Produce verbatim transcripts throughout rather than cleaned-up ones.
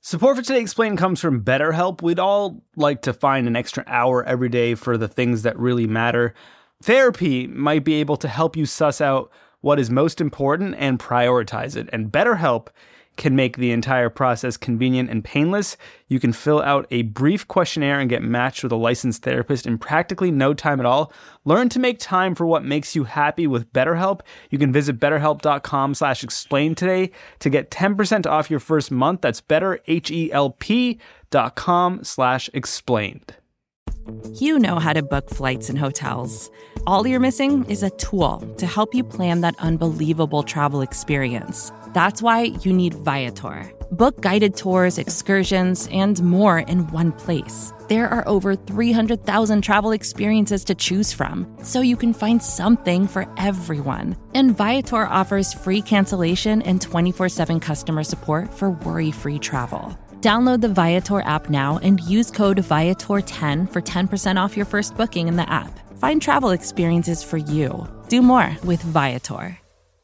Support for Today Explained comes from BetterHelp. We'd all like to find an extra hour every day for the things that really matter. Therapy might be able to help you suss out what is most important and prioritize it. And BetterHelp can make the entire process convenient and painless. You can fill out a brief questionnaire and get matched with a licensed therapist in practically no time at all. Learn to make time for what makes you happy with BetterHelp. You can visit betterhelp.com slash explain today to get ten percent off your first month. That's betterhelp.com slash explained. You know how to book flights and hotels. All you're missing is a tool to help you plan that unbelievable travel experience. That's why you need Viator. Book guided tours, excursions, and more in one place. There are over three hundred thousand travel experiences to choose from, so you can find something for everyone. And Viator offers free cancellation and twenty-four seven customer support for worry-free travel. Download the Viator app now and use code Viator ten for ten percent off your first booking in the app. Find travel experiences for you. Do more with Viator.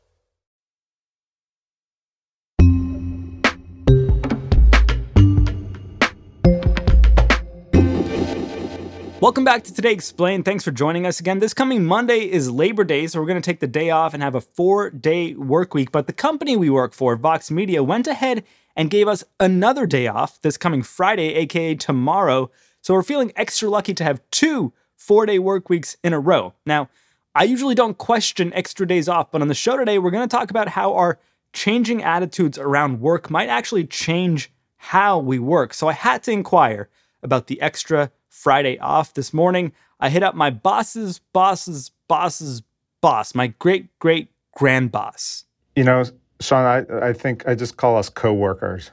Welcome back to Today Explained. Thanks for joining us again. This coming Monday is Labor Day, so we're going to take the day off and have a four-day work week. But the company we work for, Vox Media, went ahead and gave us another day off this coming Friday, aka tomorrow. So we're feeling extra lucky to have two four-day work weeks in a row. Now, I usually don't question extra days off, but on the show today, we're going to talk about how our changing attitudes around work might actually change how we work. So I had to inquire about the extra Friday off. This morning, I hit up my boss's boss's boss's boss, my great great grand boss. You know, Sean, I, I think I just call us co-workers.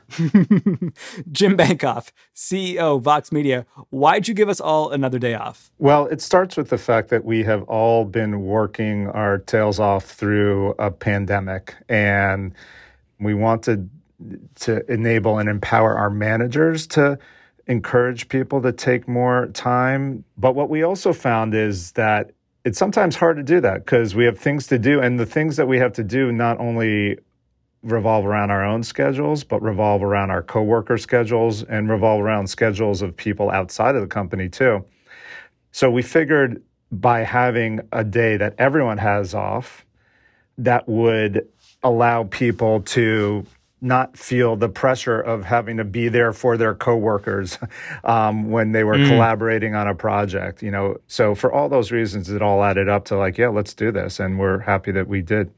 Jim Bankoff, C E O, Vox Media. Why'd you give us all another day off? Well, it starts with the fact that we have all been working our tails off through a pandemic, and we wanted to enable and empower our managers to encourage people to take more time. But what we also found is that it's sometimes hard to do that because we have things to do, and the things that we have to do not only revolve around our own schedules, but revolve around our coworker schedules and revolve around schedules of people outside of the company too. So we figured by having a day that everyone has off, that would allow people to not feel the pressure of having to be there for their coworkers um, when they were mm. collaborating on a project. You know, so for all those reasons, it all added up to like, yeah, let's do this, and we're happy that we did.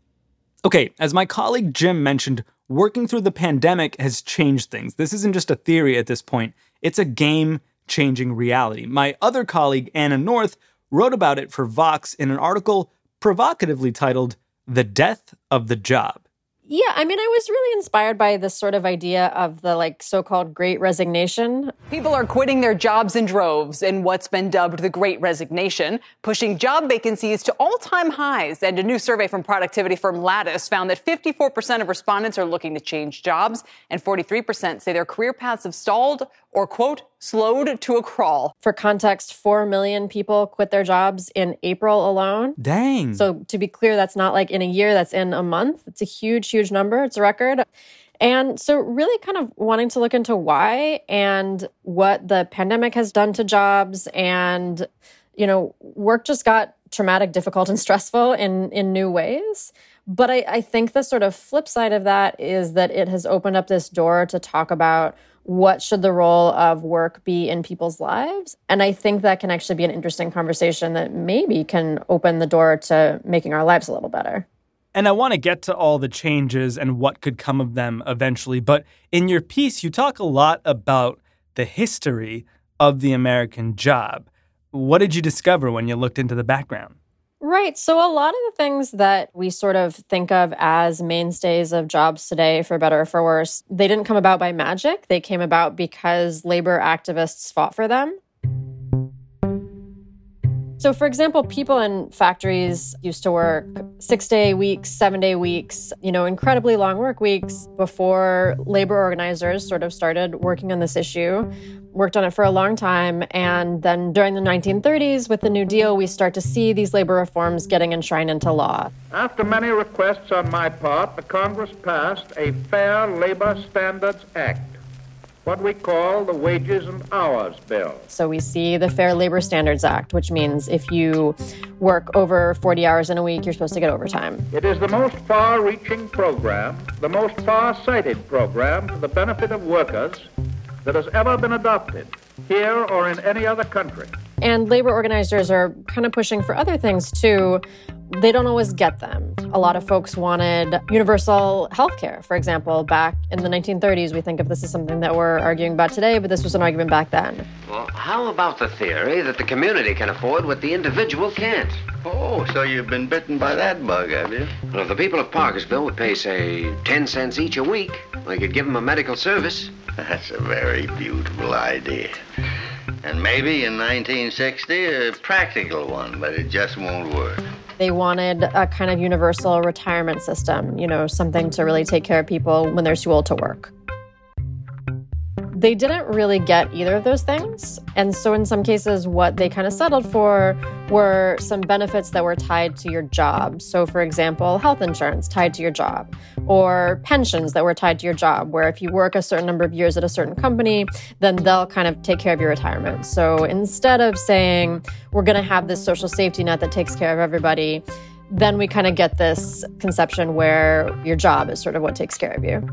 Okay, as my colleague Jim mentioned, working through the pandemic has changed things. This isn't just a theory at this point; it's a game-changing reality. My other colleague Anna North wrote about it for Vox in an article provocatively titled "The Death of the Job." Yeah, I mean, I was really inspired by this sort of idea of the like so-called Great Resignation. People are quitting their jobs in droves in what's been dubbed the Great Resignation, pushing job vacancies to all-time highs. And a new survey from productivity firm Lattice found that fifty-four percent of respondents are looking to change jobs, and forty-three percent say their career paths have stalled or, quote, slowed to a crawl. For context, four million people quit their jobs in April alone. Dang. So to be clear, that's not like in a year, that's in a month. It's a huge, huge number. It's a record. And so really kind of wanting to look into why and what the pandemic has done to jobs. And, you know, work just got traumatic, difficult, and stressful in, in new ways. But I, I think the sort of flip side of that is that it has opened up this door to talk about what should the role of work be in people's lives. And I think that can actually be an interesting conversation that maybe can open the door to making our lives a little better. And I want to get to all the changes and what could come of them eventually. But in your piece, you talk a lot about the history of the American job. What did you discover when you looked into the background? Right. So a lot of the things that we sort of think of as mainstays of jobs today, for better or for worse, they didn't come about by magic. They came about because labor activists fought for them. So, for example, people in factories used to work six-day weeks, seven-day weeks, you know, incredibly long work weeks before labor organizers sort of started working on this issue, worked on it for a long time. And then during the nineteen thirties, with the New Deal, we start to see these labor reforms getting enshrined into law. After many requests on my part, the Congress passed a Fair Labor Standards Act. what we call the Wages and Hours Bill. So we see the Fair Labor Standards Act, which means if you work over forty hours in a week, you're supposed to get overtime. It is the most far-reaching program, the most far-sighted program for the benefit of workers that has ever been adopted here or in any other country. And labor organizers are kind of pushing for other things too. They don't always get them. A lot of folks wanted universal health care, for example. Back in the nineteen thirties, we think of this as something that we're arguing about today, but this was an argument back then. Well, how about the theory that the community can afford what the individual can't? Oh, so you've been bitten by that bug, have you? Well, if the people of Parkersville would pay, say, ten cents each a week, we could give them a medical service. That's a very beautiful idea. And maybe in nineteen sixty, a practical one, but it just won't work. They wanted a kind of universal retirement system, you know, something to really take care of people when they're too old to work. They didn't really get either of those things. And so in some cases, what they kind of settled for were some benefits that were tied to your job. So for example, health insurance tied to your job, or pensions that were tied to your job, where if you work a certain number of years at a certain company, then they'll kind of take care of your retirement. So instead of saying, we're going to have this social safety net that takes care of everybody, then we kind of get this conception where your job is sort of what takes care of you.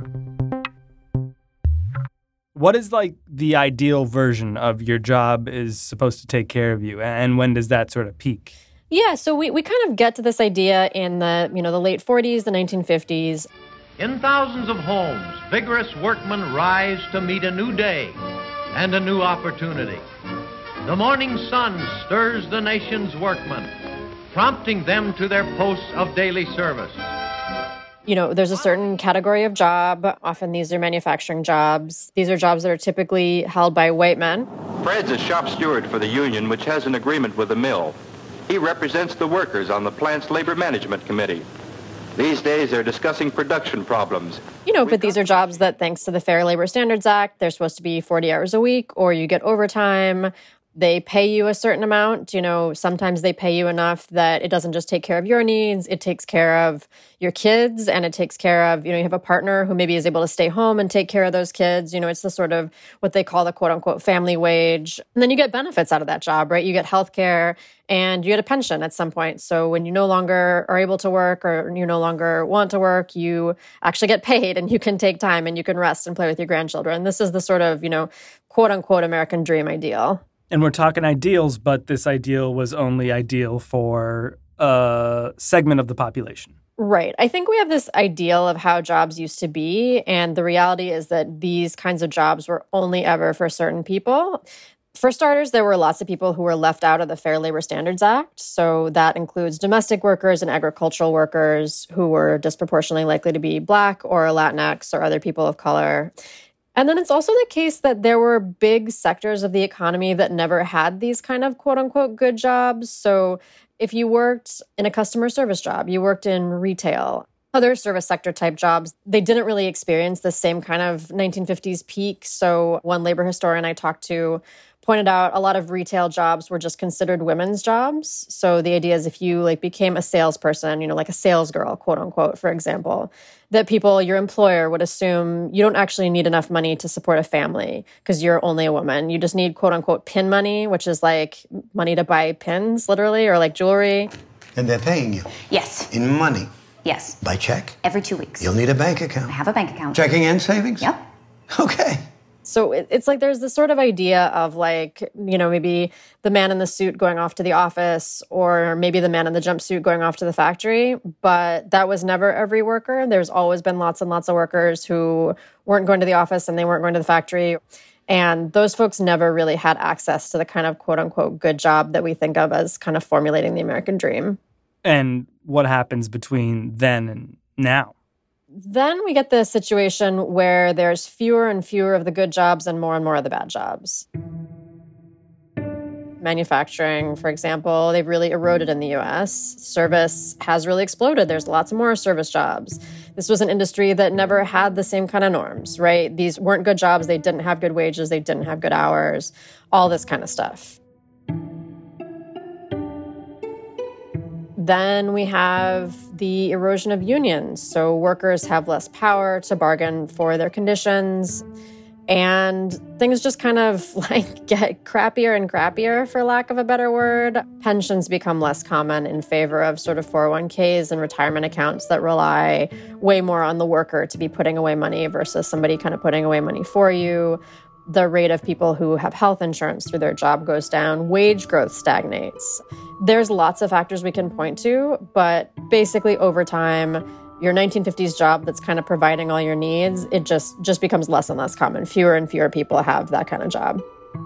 What is like the ideal version of your job is supposed to take care of you? And when does that sort of peak? Yeah, so we, we kind of get to this idea in the, you know, the late forties, the nineteen fifties. In thousands of homes, vigorous workmen rise to meet a new day and a new opportunity. The morning sun stirs the nation's workmen, prompting them to their posts of daily service. You know, there's a certain category of job. Often these are manufacturing jobs. These are jobs that are typically held by white men. Fred's a shop steward for the union, which has an agreement with the mill. He represents the workers on the plant's labor management committee. These days, they're discussing production problems. You know, but these are jobs that, thanks to the Fair Labor Standards Act, they're supposed to be forty hours a week, or you get overtime. They pay you a certain amount. You know, sometimes they pay you enough that it doesn't just take care of your needs. It takes care of your kids, and it takes care of, you know, you have a partner who maybe is able to stay home and take care of those kids. You know, it's the sort of what they call the quote unquote family wage. And then you get benefits out of that job, right? You get health care and you get a pension at some point. So when you no longer are able to work or you no longer want to work, you actually get paid and you can take time and you can rest and play with your grandchildren. This is the sort of, you know, quote unquote American dream ideal. And we're talking ideals, but this ideal was only ideal for a segment of the population. Right. I think we have this ideal of how jobs used to be, and the reality is that these kinds of jobs were only ever for certain people. For starters, there were lots of people who were left out of the Fair Labor Standards Act. So that includes domestic workers and agricultural workers who were disproportionately likely to be Black or Latinx or other people of color. And then it's also the case that there were big sectors of the economy that never had these kind of quote unquote good jobs. So if you worked in a customer service job, you worked in retail, other service sector type jobs, they didn't really experience the same kind of nineteen fifties peak. So one labor historian I talked to pointed out a lot of retail jobs were just considered women's jobs. So the idea is if you like became a salesperson, you know, like a sales girl, quote unquote, for example, that people, your employer would assume you don't actually need enough money to support a family because you're only a woman. You just need quote unquote pin money, which is like money to buy pins, literally, or like jewelry. And they're paying you? Yes. In money? Yes. By check? Every two weeks. You'll need a bank account. I have a bank account. Checking and savings? Yep. Okay. So it's like there's this sort of idea of like, you know, maybe the man in the suit going off to the office or maybe the man in the jumpsuit going off to the factory. But that was never every worker. There's always been lots and lots of workers who weren't going to the office and they weren't going to the factory. And those folks never really had access to the kind of quote unquote good job that we think of as kind of formulating the American dream. And what happens between then and now? Then we get the situation where there's fewer and fewer of the good jobs and more and more of the bad jobs. Manufacturing, for example, they've really eroded in the U S. Service has really exploded. There's lots more service jobs. This was an industry that never had the same kind of norms, right? These weren't good jobs. They didn't have good wages. They didn't have good hours, all this kind of stuff. Then we have the erosion of unions. So workers have less power to bargain for their conditions. And things just kind of like get crappier and crappier, for lack of a better word. Pensions become less common in favor of sort of four oh one k's and retirement accounts that rely way more on the worker to be putting away money versus somebody kind of putting away money for you. The rate of people who have health insurance through their job goes down. Wage growth stagnates. There's lots of factors we can point to, but basically over time, your nineteen fifties job that's kind of providing all your needs, it just, just becomes less and less common. Fewer and fewer people have that kind of job.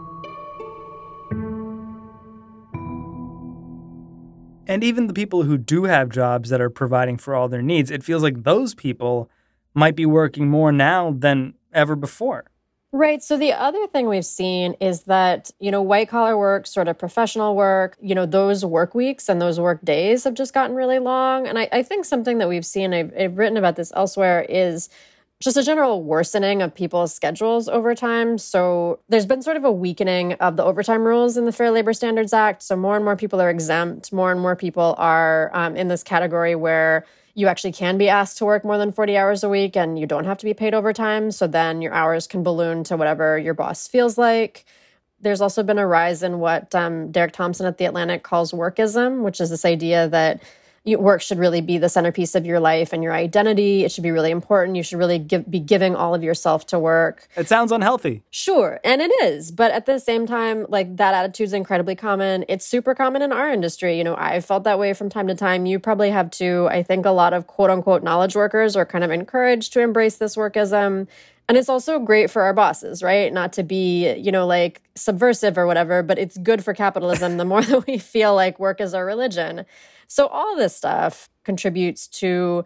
And even the people who do have jobs that are providing for all their needs, it feels like those people might be working more now than ever before. Right. So the other thing we've seen is that, you know, white collar work, sort of professional work, you know, those work weeks and those work days have just gotten really long. And I, I think something that we've seen, I've, I've written about this elsewhere, is just a general worsening of people's schedules over time. So there's been sort of a weakening of the overtime rules in the Fair Labor Standards Act. So more and more people are exempt. More and more people are um, in this category where you actually can be asked to work more than forty hours a week and you don't have to be paid overtime. So then your hours can balloon to whatever your boss feels like. There's also been a rise in what um, Derek Thompson at The Atlantic calls workism, which is this idea that you, work should really be the centerpiece of your life and your identity. It should be really important. You should really give, be giving all of yourself to work. It sounds unhealthy. Sure, and it is. But at the same time, like, that attitude is incredibly common. It's super common in our industry. You know, I've felt that way from time to time. You probably have too. I think a lot of quote-unquote knowledge workers are kind of encouraged to embrace this workism. And it's also great for our bosses, right? Not to be, you know, like subversive or whatever, but it's good for capitalism the more that we feel like work is our religion. So all this stuff contributes to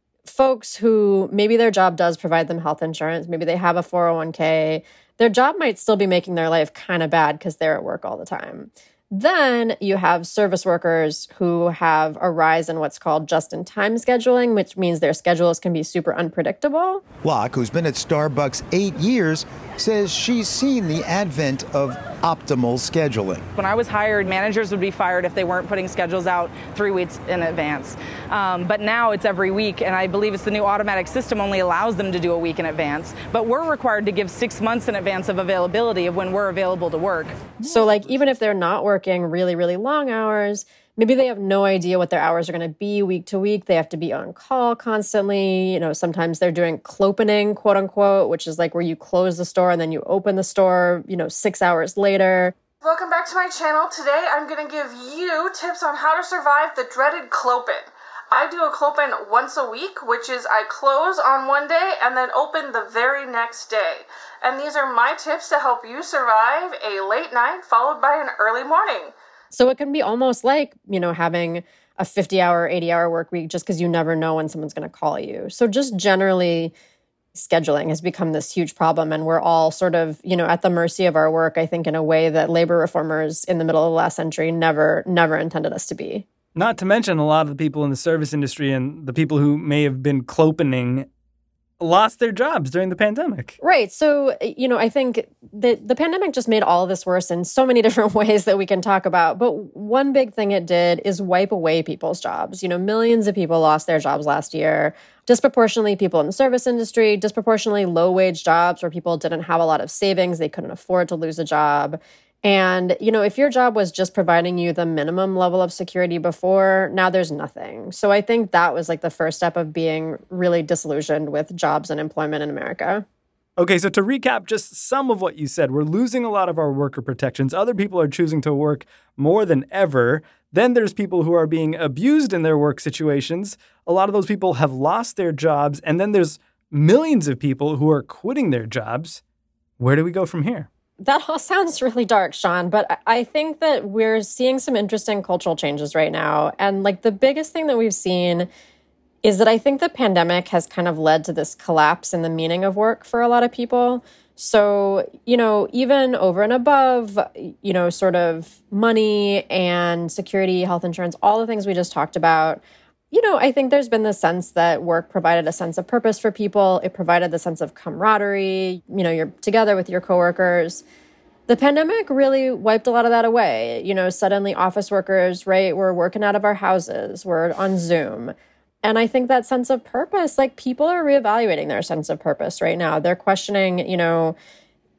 folks who maybe their job does provide them health insurance. Maybe they have a four oh one k. Their job might still be making their life kind of bad because they're at work all the time. Then you have service workers who have a rise in what's called just-in-time scheduling, which means their schedules can be super unpredictable. Locke, who's been at Starbucks eight years, says she's seen the advent of optimal scheduling. When I was hired, managers would be fired if they weren't putting schedules out three weeks in advance. Um, but now it's every week, and I believe it's the new automatic system only allows them to do a week in advance. But we're required to give six months in advance of availability of when we're available to work. So, like, even if they're not working really, really long hours, maybe they have no idea what their hours are going to be week to week. They have to be on call constantly. You know, sometimes they're doing clopening, quote unquote, which is like where you close the store and then you open the store, you know, six hours later. Welcome back to my channel. Today I'm going to give you tips on how to survive the dreaded clopen. I do a clopen once a week, which is I close on one day and then open the very next day. And these are my tips to help you survive a late night followed by an early morning. So it can be almost like, you know, having a fifty hour, eighty hour work week just because you never know when someone's going to call you. So just generally, scheduling has become this huge problem, and we're all sort of, you know, at the mercy of our work, I think, in a way that labor reformers in the middle of the last century never, never intended us to be. Not to mention a lot of the people in the service industry and the people who may have been clopening lost their jobs during the pandemic. Right. So, you know, I think that the pandemic just made all of this worse in so many different ways that we can talk about. But one big thing it did is wipe away people's jobs. You know, millions of people lost their jobs last year. Disproportionately people in the service industry, disproportionately low-wage jobs where people didn't have a lot of savings. They couldn't afford to lose a job. And, you know, if your job was just providing you the minimum level of security before, now there's nothing. So I think that was like the first step of being really disillusioned with jobs and employment in America. Okay, so to recap just some of what you said, we're losing a lot of our worker protections. Other people are choosing to work more than ever. Then there's people who are being abused in their work situations. A lot of those people have lost their jobs. And then there's millions of people who are quitting their jobs. Where do we go from here? That all sounds really dark, Sean, but I think that we're seeing some interesting cultural changes right now. And like the biggest thing that we've seen is that I think the pandemic has kind of led to this collapse in the meaning of work for a lot of people. So, you know, even over and above, you know, sort of money and security, health insurance, all the things we just talked about, you know, I think there's been the sense that work provided a sense of purpose for people. It provided the sense of camaraderie. You know, you're together with your coworkers. The pandemic really wiped a lot of that away. You know, suddenly office workers, right, we're working out of our houses. We're on Zoom. And I think that sense of purpose, like people are reevaluating their sense of purpose right now. They're questioning, you know,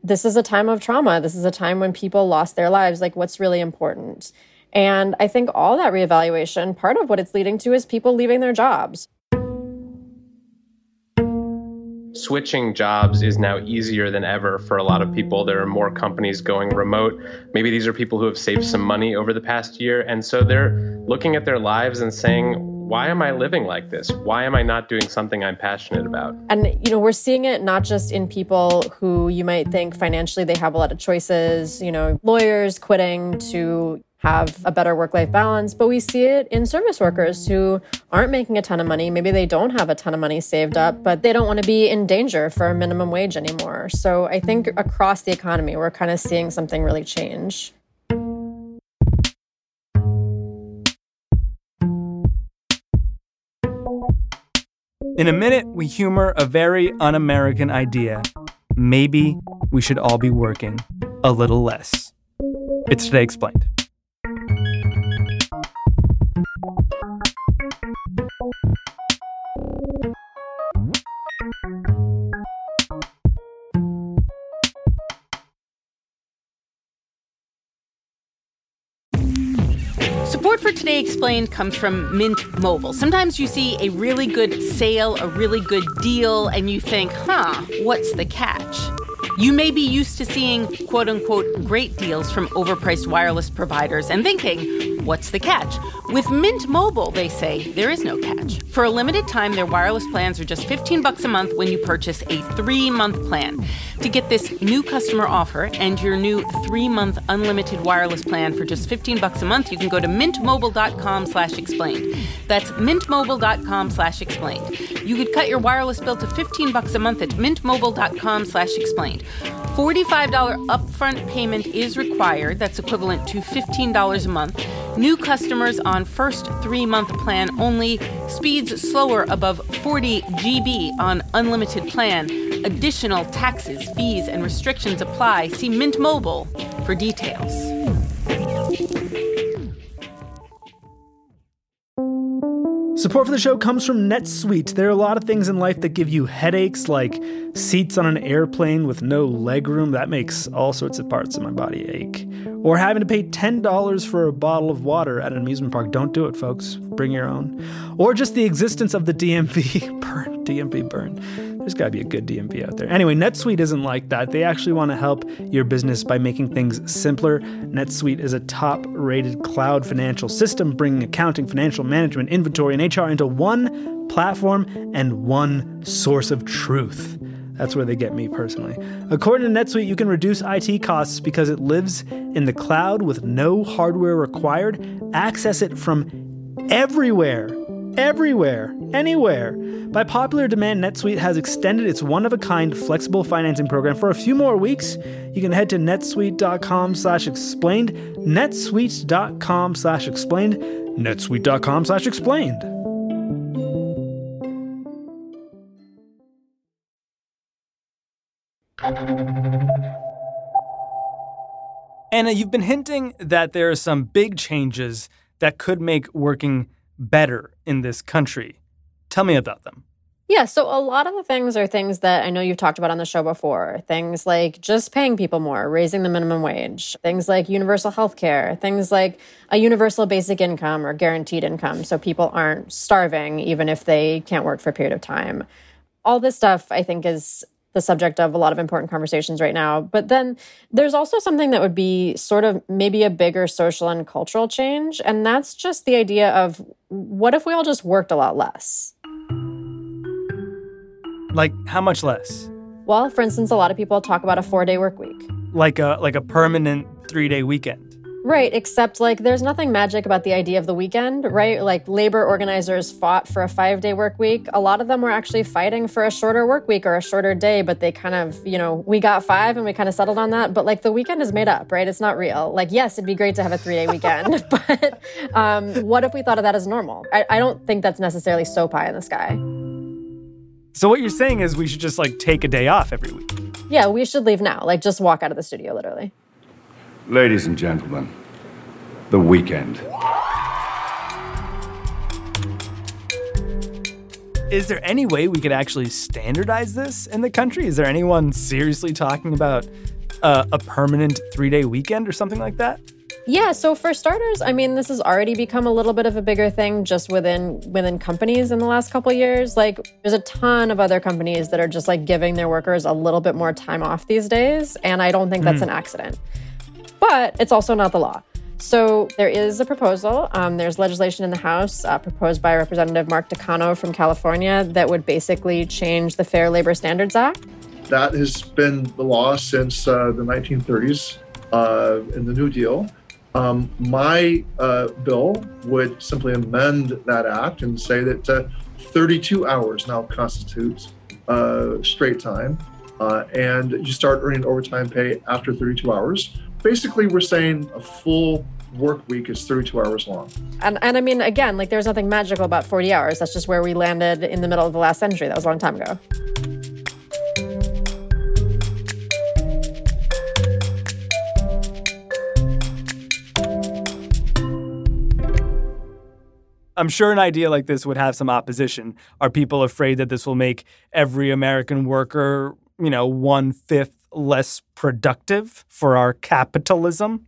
this is a time of trauma. This is a time when people lost their lives. Like, what's really important? And I think all that reevaluation, part of what it's leading to is people leaving their jobs. Switching jobs is now easier than ever for a lot of people. There are more companies going remote. Maybe these are people who have saved some money over the past year. And so they're looking at their lives and saying, why am I living like this? Why am I not doing something I'm passionate about? And, you know, we're seeing it not just in people who you might think financially they have a lot of choices, you know, lawyers quitting to have a better work-life balance, but we see it in service workers who aren't making a ton of money. Maybe they don't have a ton of money saved up, but they don't want to be in danger for a minimum wage anymore. So I think across the economy, we're kind of seeing something really change. In a minute, we humor a very un-American idea. Maybe we should all be working a little less. It's Today Explained. Support for Today Explained comes from Mint Mobile. Sometimes you see a really good sale, a really good deal, and you think, huh, what's the catch? You may be used to seeing quote-unquote great deals from overpriced wireless providers and thinking, what's the catch? With Mint Mobile, they say, there is no catch. For a limited time, their wireless plans are just fifteen bucks a month when you purchase a three-month plan. To get this new customer offer and your new three-month unlimited wireless plan for just fifteen bucks a month, you can go to mintmobile.com slash explained. That's mintmobile.com slash explained. You could cut your wireless bill to fifteen bucks a month at mintmobile.com slash explained. forty-five dollars upfront payment is required. That's equivalent to fifteen dollars a month. New customers on first three-month plan only. Speeds slower above forty gigabytes on unlimited plan. Additional taxes, fees, and restrictions apply. See Mint Mobile for details. Support for the show comes from NetSuite. There are a lot of things in life that give you headaches, like seats on an airplane with no legroom. That makes all sorts of parts of my body ache. Or having to pay ten dollars for a bottle of water at an amusement park. Don't do it, folks. Bring your own. Or just the existence of the D M V. Burn. D M V burn. There's got to be a good D M V out there. Anyway, NetSuite isn't like that. They actually want to help your business by making things simpler. NetSuite is a top-rated cloud financial system, bringing accounting, financial management, inventory, and H R into one platform and one source of truth. That's where they get me personally. According to NetSuite, you can reduce I T costs because it lives in the cloud with no hardware required. Access it from everywhere. Everywhere. Anywhere. By popular demand, NetSuite has extended its one-of-a-kind flexible financing program for a few more weeks. You can head to netsuite.com slash explained, netsuite.com slash explained, netsuite.com slash explained. Anna, you've been hinting that there are some big changes that could make working better in this country. Tell me about them. Yeah, so a lot of the things are things that I know you've talked about on the show before. Things like just paying people more, raising the minimum wage, things like universal health care, things like a universal basic income or guaranteed income so people aren't starving even if they can't work for a period of time. All this stuff, I think, is the subject of a lot of important conversations right now. But then there's also something that would be sort of maybe a bigger social and cultural change, and that's just the idea of what if we all just worked a lot less? Like, how much less? Well, for instance, a lot of people talk about a four-day work week. Like a like a permanent three-day weekend. Right, except like there's nothing magic about the idea of the weekend, right? Like labor organizers fought for a five-day work week. A lot of them were actually fighting for a shorter work week or a shorter day, but they kind of, you know, we got five and we kind of settled on that. But like the weekend is made up, right? It's not real. Like, yes, it'd be great to have a three-day weekend, but um, what if we thought of that as normal? I, I don't think that's necessarily so pie in the sky. So what you're saying is we should just like take a day off every week. Yeah, we should leave now. Like just walk out of the studio, literally. Ladies and gentlemen, the weekend. is there any way we could actually standardize this in the country? Is there anyone seriously talking about uh, a permanent three-day weekend or something like that? Yeah, so for starters, I mean, this has already become a little bit of a bigger thing just within within companies in the last couple of years. Like, there's a ton of other companies that are just like giving their workers a little bit more time off these days, and I don't think that's mm. an accident. But it's also not the law. So there is a proposal. Um, there's legislation in the House uh, proposed by Representative Mark Takano from California that would basically change the Fair Labor Standards Act. That has been the law since uh, the nineteen thirties uh, in the New Deal. Um, my uh, bill would simply amend that act and say that uh, thirty-two hours now constitutes uh, straight time, uh, and you start earning overtime pay after thirty-two hours. Basically, we're saying a full work week is thirty-two hours long. And, and I mean, again, like there's nothing magical about forty hours. That's just where we landed in the middle of the last century. That was a long time ago. I'm sure an idea like this would have some opposition. Are people afraid that this will make every American worker, you know, one-fifth less productive for our capitalism?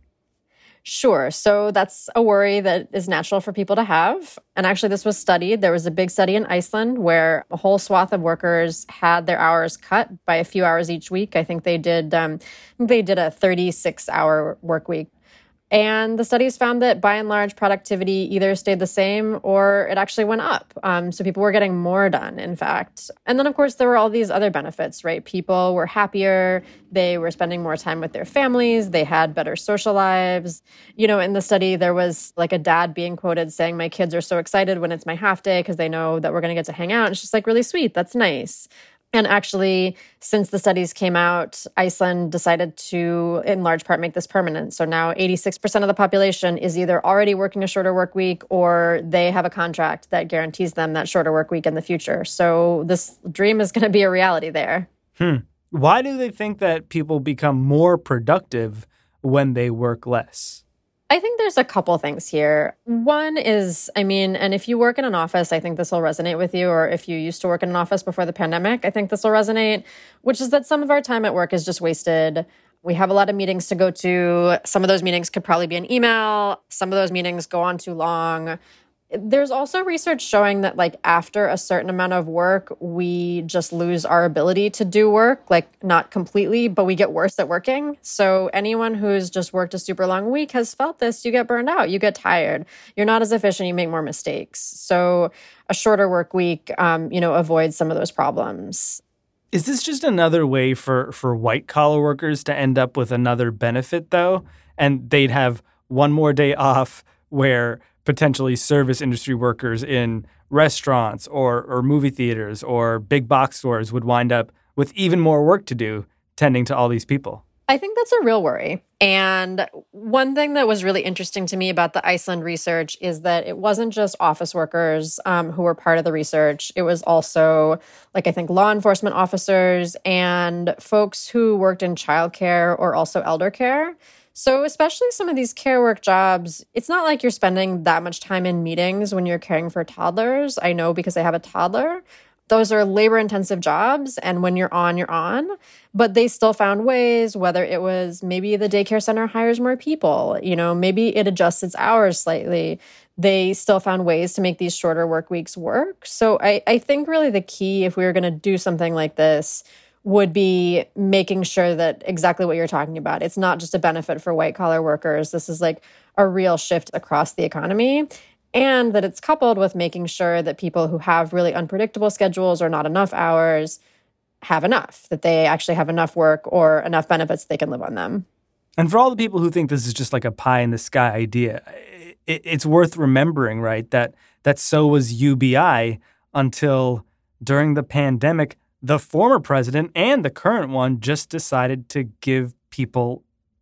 Sure. So that's a worry that is natural for people to have. And actually, this was studied. There was a big study in Iceland where a whole swath of workers had their hours cut by a few hours each week. I think they did, um, they did a thirty-six hour work week. And the studies found that by and large, productivity either stayed the same or it actually went up. Um, so people were getting more done, in fact. And then, of course, there were all these other benefits, right? People were happier. They were spending more time with their families. They had better social lives. You know, in the study, there was like a dad being quoted saying, my kids are so excited when it's my half day because they know that we're going to get to hang out. It's just like really sweet. That's nice. And actually, since the studies came out, Iceland decided to, in large part, make this permanent. So now eighty-six percent of the population is either already working a shorter work week or they have a contract that guarantees them that shorter work week in the future. So this dream is going to be a reality there. Hmm. Why do they think that people become more productive when they work less? I think there's a couple things here. One is, I mean, and if you work in an office, I think this will resonate with you, or if you used to work in an office before the pandemic, I think this will resonate, which is that some of our time at work is just wasted. We have a lot of meetings to go to. Some of those meetings could probably be an email. Some of those meetings go on too long. There's also research showing that like after a certain amount of work, we just lose our ability to do work, like not completely, but we get worse at working. So anyone who's just worked a super long week has felt this. You get burned out, you get tired, you're not as efficient, you make more mistakes. So a shorter work week, um, you know, avoids some of those problems. Is this just another way for, for white collar workers to end up with another benefit though? And they'd have one more day off where potentially service industry workers in restaurants or, or movie theaters or big box stores would wind up with even more work to do tending to all these people. I think that's a real worry. And one thing that was really interesting to me about the Iceland research is that it wasn't just office workers um, who were part of the research. It was also, like, I think law enforcement officers and folks who worked in childcare or also elder care. So especially some of these care work jobs, it's not like you're spending that much time in meetings when you're caring for toddlers. I know because I have a toddler. Those are labor-intensive jobs, and when you're on, you're on. But they still found ways, whether it was maybe the daycare center hires more people, you know, maybe it adjusts its hours slightly. They still found ways to make these shorter work weeks work. So I, I think really the key, if we were going to do something like this, would be making sure that exactly what you're talking about. It's not just a benefit for white-collar workers. This is like a real shift across the economy. And that it's coupled with making sure that people who have really unpredictable schedules or not enough hours have enough, that they actually have enough work or enough benefits they can live on them. And for all the people who think this is just like a pie-in-the-sky idea, it, it's worth remembering, right, that, that so was U B I until during the pandemic, the former president and the current one just decided to give people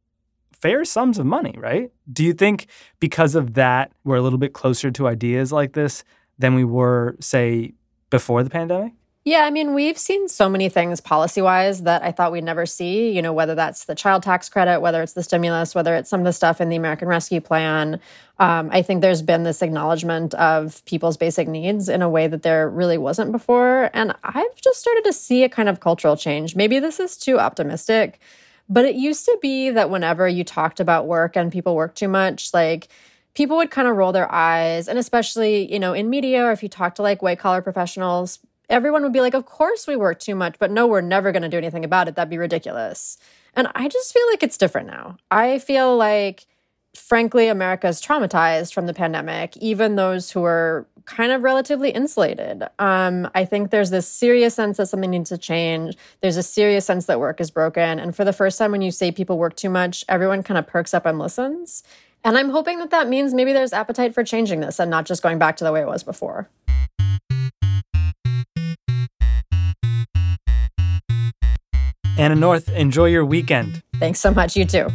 fair sums of money, right? Do you think because of that, we're a little bit closer to ideas like this than we were, say, before the pandemic? Yeah, I mean, we've seen so many things policy-wise that I thought we'd never see, you know, whether that's the child tax credit, whether it's the stimulus, whether it's some of the stuff in the American Rescue Plan. Um, I think there's been this acknowledgement of people's basic needs in a way that there really wasn't before. And I've just started to see a kind of cultural change. Maybe this is too optimistic, but it used to be that whenever you talked about work and people work too much, like, people would kind of roll their eyes. And especially, you know, in media, or if you talk to like white collar professionals, everyone would be like, of course we work too much, but no, we're never going to do anything about it. That'd be ridiculous. And I just feel like it's different now. I feel like, frankly, America's traumatized from the pandemic, even those who are kind of relatively insulated. Um, I think there's this serious sense that something needs to change. There's a serious sense that work is broken. And for the first time, when you say people work too much, everyone kind of perks up and listens. And I'm hoping that that means maybe there's appetite for changing this and not just going back to the way it was before. Anna North, enjoy your weekend. Thanks so much. You too.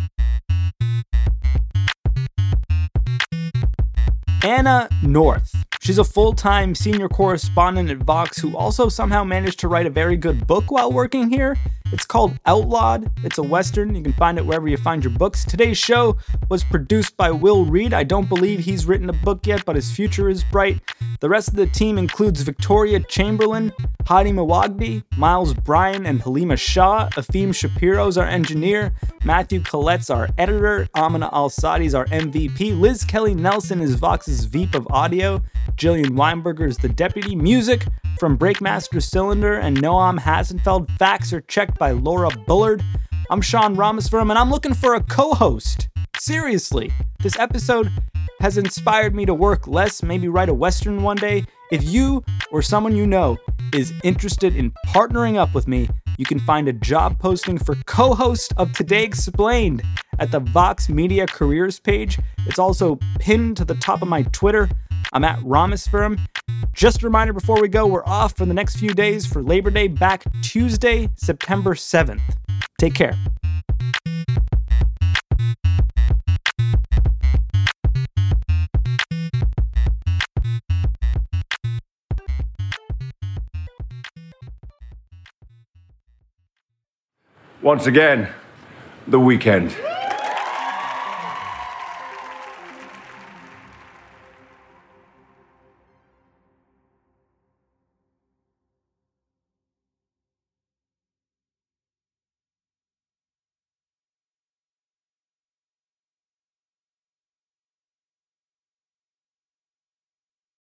Anna North. She's a full-time senior correspondent at Vox who also somehow managed to write a very good book while working here. It's called Outlawed. It's a Western. You can find it wherever you find your books. Today's show was produced by Will Reed. I don't believe he's written a book yet, but his future is bright. The rest of the team includes Victoria Chamberlain, Hadi Mawagbi, Miles Bryan, and Halima Shah. Afim Shapiro's our engineer. Matthew Collette's our editor. Amina Al-Sadi's our M V P. Liz Kelly Nelson is Vox's V P of audio. Jillian Weinberger is the deputy. Music from Breakmaster Cylinder and Noam Hasenfeld. Facts are checked by Laura Bullard. I'm Sean Rameswaram, and I'm looking for a co-host. Seriously, this episode has inspired me to work less, maybe write a Western one day. If you or someone you know is interested in partnering up with me, you can find a job posting for co-host of Today Explained at the Vox Media Careers page. It's also pinned to the top of my Twitter. I'm at Rameswaram. Just a reminder before we go, we're off for the next few days for Labor Day, back Tuesday, September seventh. Take care. Once again, the weekend.